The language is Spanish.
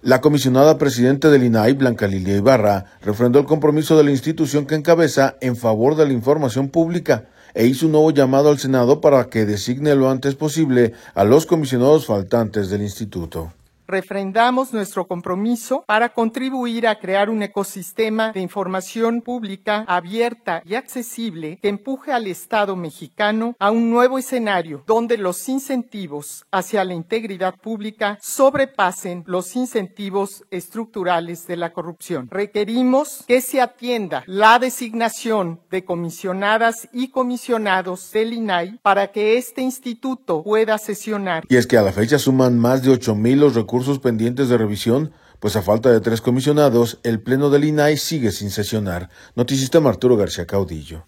La comisionada presidente del INAI, Blanca Lilia Ibarra, refrendó el compromiso de la institución que encabeza en favor de la información pública e hizo un nuevo llamado al Senado para que designe lo antes posible a los comisionados faltantes del instituto. Refrendamos nuestro compromiso para contribuir a crear un ecosistema de información pública abierta y accesible que empuje al Estado mexicano a un nuevo escenario donde los incentivos hacia la integridad pública sobrepasen los incentivos estructurales de la corrupción. Requerimos que se atienda la designación de comisionadas y comisionados del INAI para que este instituto pueda sesionar. Y es que a la fecha suman más de 8,000 los recursos pendientes de revisión, pues a falta de 3 comisionados, el Pleno del INAI sigue sin sesionar. Noticistema Arturo García Caudillo.